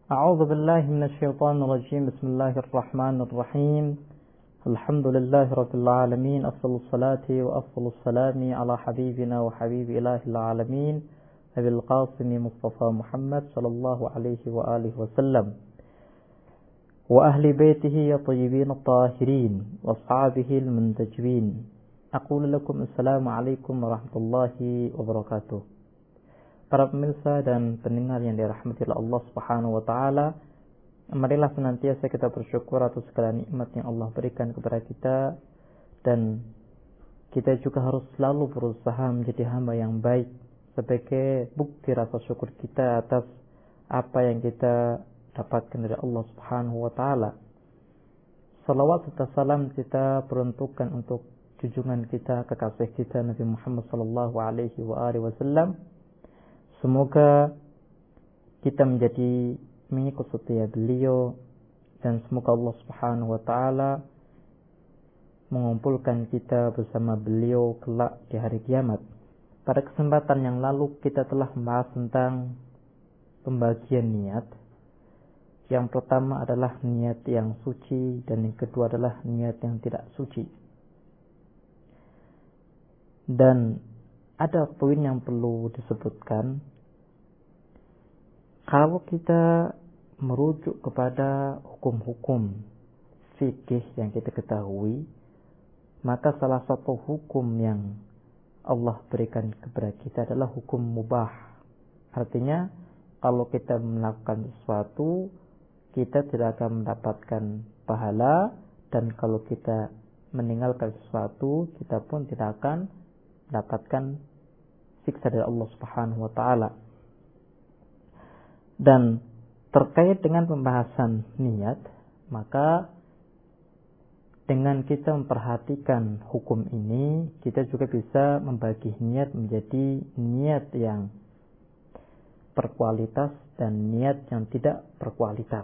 أعوذ بالله من الشيطان الرجيم. بسم الله الرحمن الرحيم. الحمد لله رب العالمين. أفضل الصلاة وأفضل السلام على حبيبنا وحبيب إله العالمين أبي القاسم مصطفى محمد صلى الله عليه وآله وسلم وأهل بيته الطيبين الطاهرين وأصحابه المنتجبين. أقول لكم السلام عليكم ورحمة الله وبركاته. Para pemirsa dan pendengar yang dirahmati oleh Allah Subhanahu wa taala, marilah senantiasa kita bersyukur atas segala nikmat yang Allah berikan kepada kita, dan kita juga harus selalu berusaha menjadi hamba yang baik sebagai bukti rasa syukur kita atas apa yang kita dapatkan dari Allah Subhanahu wa taala. Salawat serta salam kita peruntukkan untuk junjungan kita, kekasih kita Nabi Muhammad sallallahu alaihi wasallam. Semoga kita menjadi mengikut setia beliau, dan semoga Allah Subhanahu wa taala mengumpulkan kita bersama beliau kelak di hari kiamat. Pada kesempatan yang lalu kita telah membahas tentang pembagian niat. Yang pertama adalah niat yang suci, dan yang kedua adalah niat yang tidak suci. Dan ada poin yang perlu disebutkan. Kalau kita merujuk kepada hukum-hukum fikih yang kita ketahui, maka salah satu hukum yang Allah berikan kepada kita adalah hukum mubah. Artinya, kalau kita melakukan sesuatu, kita tidak akan mendapatkan pahala, dan kalau kita meninggalkan sesuatu, kita pun tidak akan mendapatkan siksa dari Allah Subhanahu wa taala. Dan terkait dengan pembahasan niat, maka dengan kita memperhatikan hukum ini, kita juga bisa membagi niat menjadi niat yang berkualitas dan niat yang tidak berkualitas.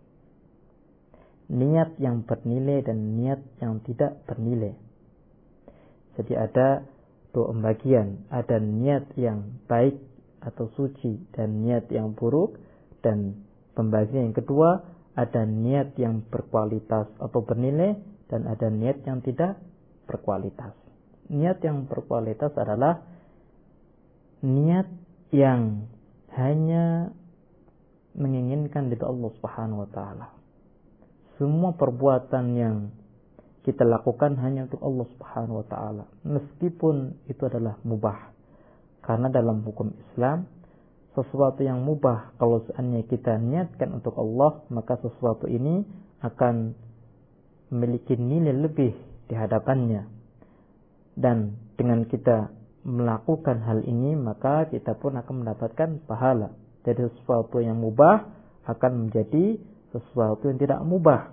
Niat yang bernilai dan niat yang tidak bernilai. Jadi ada dua pembagian, ada niat yang baik atau suci dan niat yang buruk, dan pembagian yang kedua ada niat yang berkualitas atau bernilai dan ada niat yang tidak berkualitas. Niat yang berkualitas adalah niat yang hanya menginginkan ridha Allah Subhanahu wa taala. Semua perbuatan yang kita lakukan hanya untuk Allah Subhanahu wa taala, meskipun itu adalah mubah. Karena dalam hukum Islam, sesuatu yang mubah kalau seandainya kita niatkan untuk Allah, maka sesuatu ini akan memiliki nilai lebih di hadapannya. Dan dengan kita melakukan hal ini, maka kita pun akan mendapatkan pahala. Jadi sesuatu yang mubah akan menjadi sesuatu yang tidak mubah.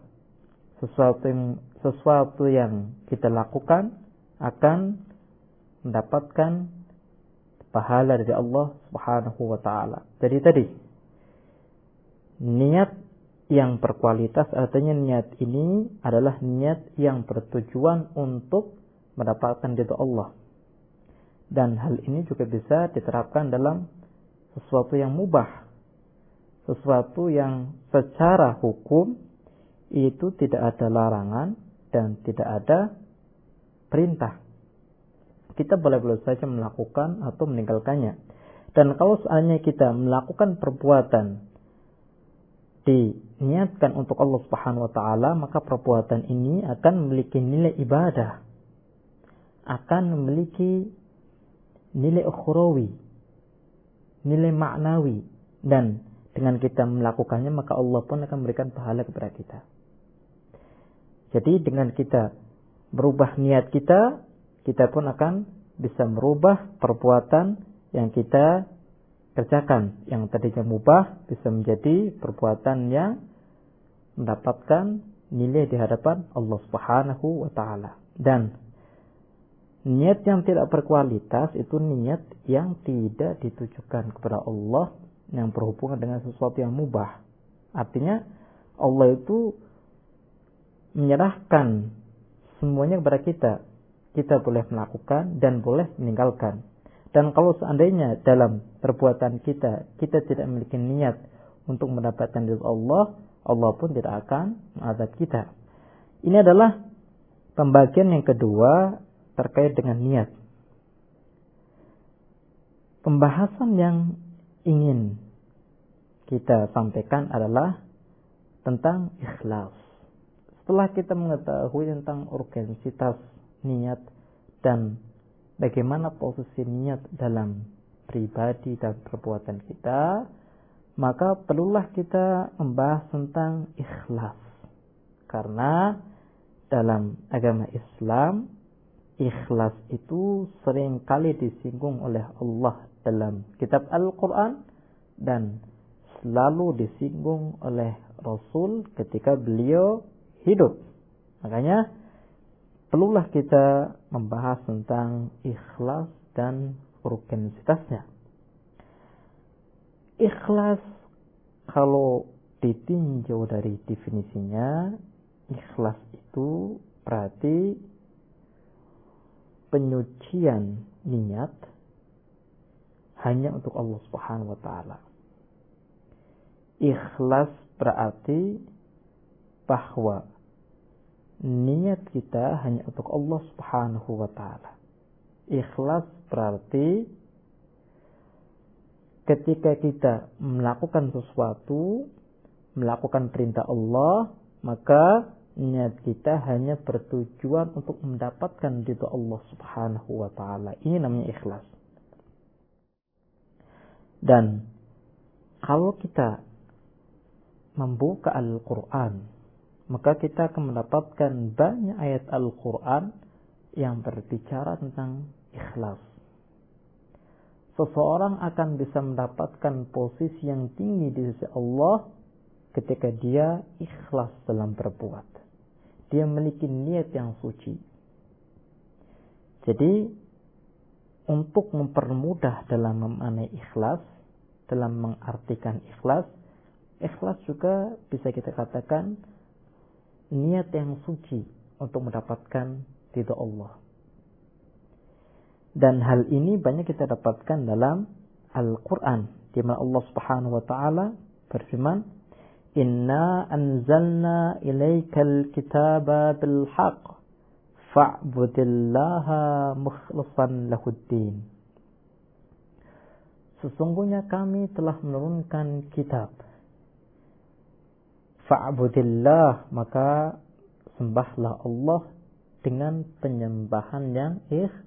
Sesuatu yang kita lakukan akan mendapatkan pahala dari Allah Subhanahu wa taala. Jadi tadi niat yang berkualitas, artinya niat ini adalah niat yang bertujuan untuk mendapatkan ridha Allah. Dan hal ini juga bisa diterapkan dalam sesuatu yang mubah. Sesuatu yang secara hukum itu tidak ada larangan dan tidak ada perintah. Kita boleh-boleh saja melakukan atau meninggalkannya. Dan kalau seandainya kita melakukan perbuatan diniatkan untuk Allah Subhanahu wa taala, maka perbuatan ini akan memiliki nilai ibadah, akan memiliki nilai ukhrawi, nilai maknawi, dan dengan kita melakukannya maka Allah pun akan memberikan pahala kepada kita. Jadi dengan kita merubah niat kita, kita pun akan bisa merubah perbuatan yang kita kerjakan. Yang tadinya mubah bisa menjadi perbuatan yang mendapatkan nilai di hadapan Allah Subhanahu wa taala. Dan niat yang tidak berkualitas itu niat yang tidak ditujukan kepada Allah, yang berhubungan dengan sesuatu yang mubah. Artinya Allah itu menyerahkan semuanya kepada kita. Kita boleh melakukan dan boleh meninggalkan. Dan kalau seandainya dalam perbuatan kita tidak memiliki niat untuk mendapatkan ridha Allah, Allah pun tidak akan mengazab kita. Ini adalah pembagian yang kedua terkait dengan niat. Pembahasan yang ingin kita sampaikan adalah tentang ikhlas. Setelah kita mengetahui tentang urgensitas niat dan bagaimana posisi niat dalam pribadi dan perbuatan kita, maka perlulah kita membahas tentang ikhlas. Karena dalam agama Islam, ikhlas itu seringkali disinggung oleh Allah dalam kitab Al-Quran dan selalu disinggung oleh Rasul ketika beliau hidup. Makanya perlulah kita membahas tentang ikhlas dan urgensitasnya. Ikhlas kalau ditinjau dari definisinya, ikhlas itu berarti penyucian niat hanya untuk Allah Subhanahu wa taala. Ikhlas berarti bahwa niat kita hanya untuk Allah Subhanahu wa taala. Ikhlas berarti ketika kita melakukan sesuatu, melakukan perintah Allah, maka niat kita hanya bertujuan untuk mendapatkan ridha Allah Subhanahu wa taala. Ini namanya ikhlas. Dan kalau kita membuka Al-Quran, maka kita akan mendapatkan banyak ayat Al-Quran yang berbicara tentang ikhlas. Seseorang akan bisa mendapatkan posisi yang tinggi di sisi Allah ketika dia ikhlas dalam berbuat. Dia memiliki niat yang suci. Jadi, untuk mempermudah dalam memaknai ikhlas, dalam mengartikan ikhlas, ikhlas juga bisa kita katakan niat yang suci untuk mendapatkan ridha Allah. Dan hal ini banyak kita dapatkan dalam Al-Quran, di mana Allah Subhanahu wa taala berfirman, "Inna anzalna ilaikal kitaba bil haqq fa'budillaha mukhlishan lahuddin." Sesungguhnya kami telah menurunkan kitab. Fa'budillah, maka sembahlah Allah dengan penyembahan yang ikhlas.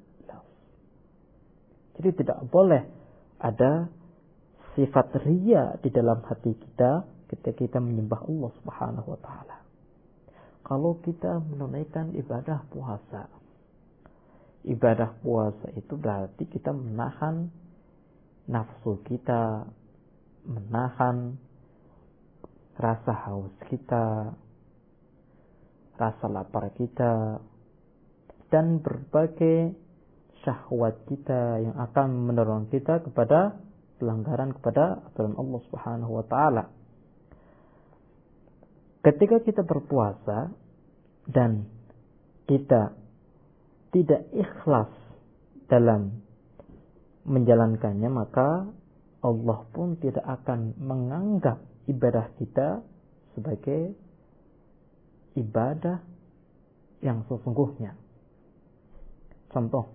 Jadi tidak boleh ada sifat riya di dalam hati kita ketika kita menyembah Allah Subhanahu wa taala. Kalau kita menunaikan ibadah puasa, ibadah puasa itu berarti kita menahan nafsu kita, menahan rasa haus kita, rasa lapar kita, dan berbagai syahwat kita yang akan mendorong kita kepada pelanggaran kepada aturan Allah Subhanahu wa taala. Ketika kita berpuasa dan kita tidak ikhlas dalam menjalankannya, maka Allah pun tidak akan menganggap ibadah kita sebagai ibadah yang sesungguhnya. Contoh,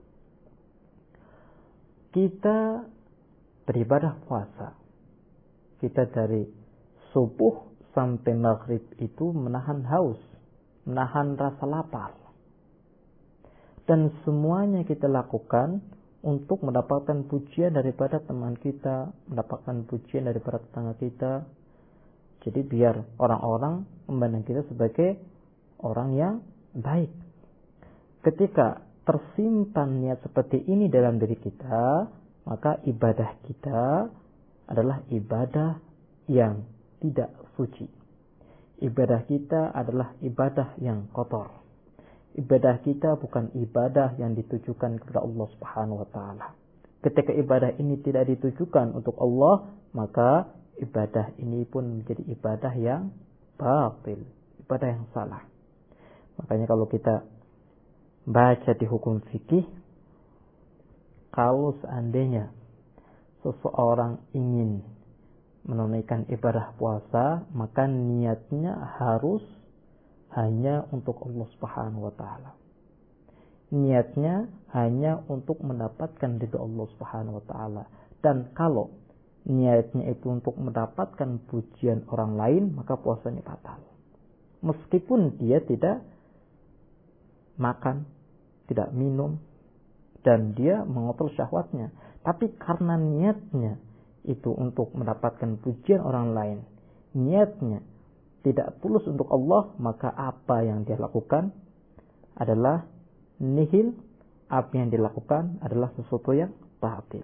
kita beribadah puasa, kita dari subuh sampai maghrib itu menahan haus, menahan rasa lapar, dan semuanya kita lakukan untuk mendapatkan pujian daripada teman kita, mendapatkan pujian daripada tetangga kita. Jadi biar orang-orang memandang kita sebagai orang yang baik. Ketika tersimpan niat seperti ini dalam diri kita, maka ibadah kita adalah ibadah yang tidak suci. Ibadah kita adalah ibadah yang kotor. Ibadah kita bukan ibadah yang ditujukan kepada Allah Subhanahu wa taala. Ketika ibadah ini tidak ditujukan untuk Allah, maka ibadah ini pun menjadi ibadah yang batil, ibadah yang salah. Makanya kalau kita baca di hukum fikih, kalau seandainya seseorang ingin menunaikan ibadah puasa, maka niatnya harus hanya untuk Allah Subhanahu wa taala. Niatnya hanya untuk mendapatkan ridha Allah Subhanahu wa taala. Dan kalau niatnya itu untuk mendapatkan pujian orang lain, maka puasanya batal. Meskipun dia tidak makan, tidak minum, dan dia mengontrol syahwatnya, tapi karena niatnya itu untuk mendapatkan pujian orang lain, niatnya tidak tulus untuk Allah, maka apa yang dia lakukan adalah nihil, apa yang dilakukan adalah sesuatu yang batil.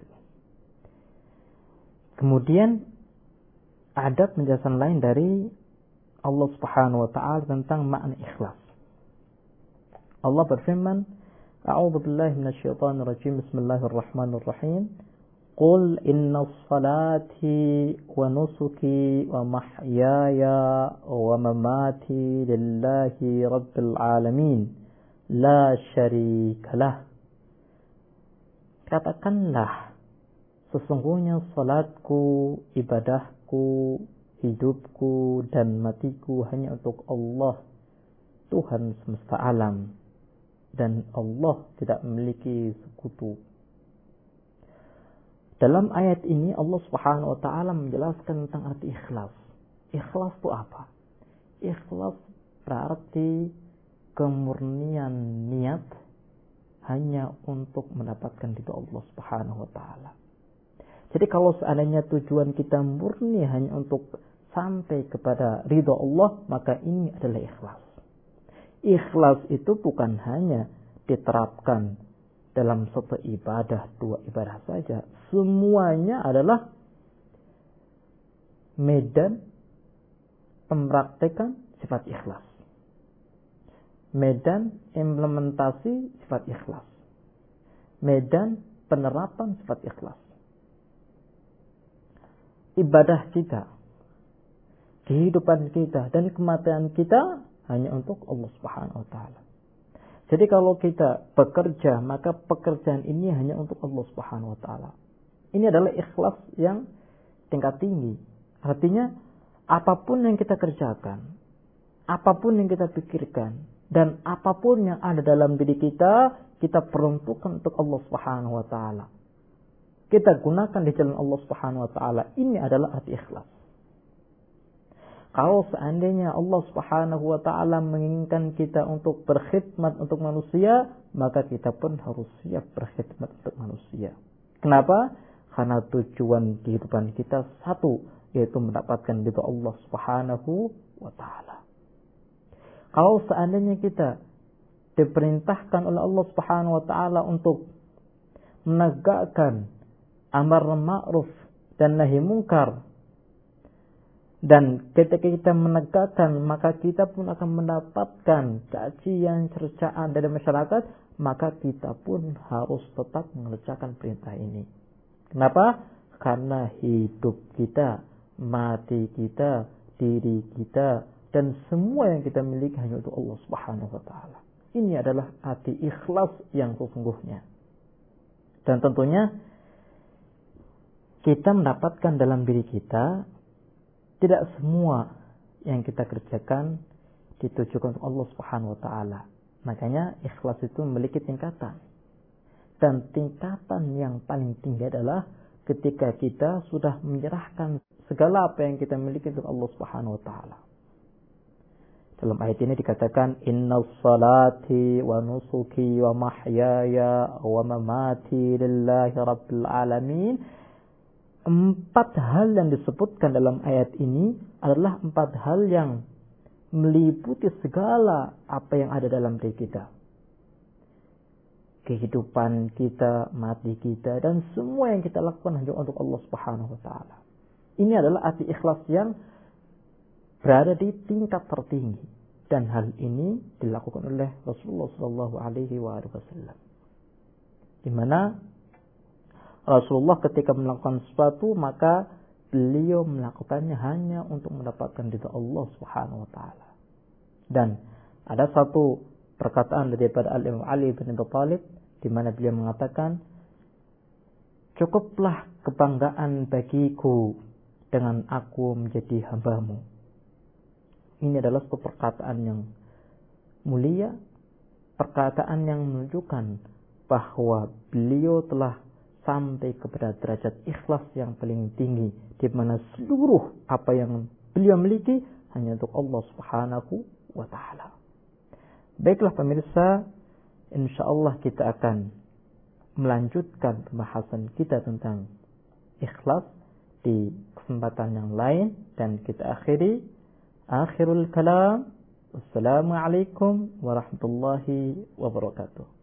Kemudian ada penjelasan lain dari Allah Subhanahu wa taala tentang makna ikhlas. Allah berfirman, A'udzu billahi minasyaitonir rajim. Bismillahirrahmanirrahim. Qul innas salati wa nusuki wa mahyaya wa mamati lillahi rabbil alamin la syarikalah. Katakanlah, sesungguhnya salatku, ibadahku, hidupku dan matiku hanya untuk Allah, Tuhan semesta alam, dan Allah tidak memiliki sekutu. Dalam ayat ini Allah Subhanahu wa taala menjelaskan tentang arti ikhlas. Ikhlas itu apa? Ikhlas berarti kemurnian niat hanya untuk mendapatkan ridha Allah Subhanahu wa taala. Jadi kalau seandainya tujuan kita murni hanya untuk sampai kepada ridha Allah, maka ini adalah ikhlas. Ikhlas itu bukan hanya diterapkan dalam satu ibadah, dua ibadah saja. Semuanya adalah medan pempraktekan sifat ikhlas. Medan implementasi sifat ikhlas. Medan penerapan sifat ikhlas. Ibadah kita, kehidupan kita, dan kematian kita hanya untuk Allah Subhanahu wa taala. Jadi kalau kita bekerja, maka pekerjaan ini hanya untuk Allah Subhanahu wa taala. Ini adalah ikhlas yang tingkat tinggi. Artinya apapun yang kita kerjakan, apapun yang kita pikirkan, dan apapun yang ada dalam diri kita, kita peruntukkan untuk Allah Subhanahu wa taala. Kita gunakan di jalan Allah Subhanahu wa taala. Ini adalah arti ikhlas. Kalau seandainya Allah Subhanahu wa taala menginginkan kita untuk berkhidmat untuk manusia, maka kita pun harus siap berkhidmat untuk manusia. Kenapa? Karena tujuan kehidupan kita satu, yaitu mendapatkan ridha Allah Subhanahu wa taala. Kalau seandainya kita diperintahkan oleh Allah Subhanahu wa taala untuk menegakkan amar ma'ruf dan nahi mungkar, dan ketika kita menegakkan, maka kita pun akan mendapatkan cacian, cercaan dari masyarakat, maka kita pun harus tetap mengerjakan perintah ini. Kenapa? Karena hidup kita, mati kita, diri kita, dan semua yang kita miliki hanya untuk Allah Subhanahu wa taala. Ini adalah arti ikhlas yang sesungguhnya. Dan tentunya kita mendapatkan dalam diri kita, tidak semua yang kita kerjakan ditujukan untuk Allah Subhanahu wa taala. Makanya ikhlas itu memiliki tingkatan. Dan tingkatan yang paling tinggi adalah ketika kita sudah menyerahkan segala apa yang kita miliki untuk Allah Subhanahu wa taala. Dalam ayat ini dikatakan, innas salati wa nusuki wa mahyaya wa mamati lillahi rabbil alamin. 4 hal yang disebutkan dalam ayat ini adalah 4 hal yang meliputi segala apa yang ada dalam diri kita. Kehidupan kita, mati kita, dan semua yang kita lakukan hanya untuk Allah Subhanahu wa taala. Ini adalah arti ikhlas yang berada di tingkat tertinggi, dan hal ini dilakukan oleh Rasulullah sallallahu alaihi wasallam. Di mana Rasulullah ketika melakukan sesuatu, maka beliau melakukannya hanya untuk mendapatkan ridha Allah Subhanahu wa taala. Dan ada satu perkataan daripada Al-Imam Ali bin Abi Thalib di mana beliau mengatakan, cukuplah kebanggaan bagiku dengan aku menjadi hambamu. Ini adalah suatu perkataan yang mulia, perkataan yang menunjukkan bahwa beliau telah sampai kepada derajat ikhlas yang paling tinggi, di mana seluruh apa yang beliau miliki hanya untuk Allah Subhanahu wa ta'ala. Baiklah pemirsa, insyaallah kita akan melanjutkan pembahasan kita tentang ikhlas di kesempatan yang lain, dan kita akhiri akhirul kalam. Wassalamualaikum warahmatullahi wabarakatuh.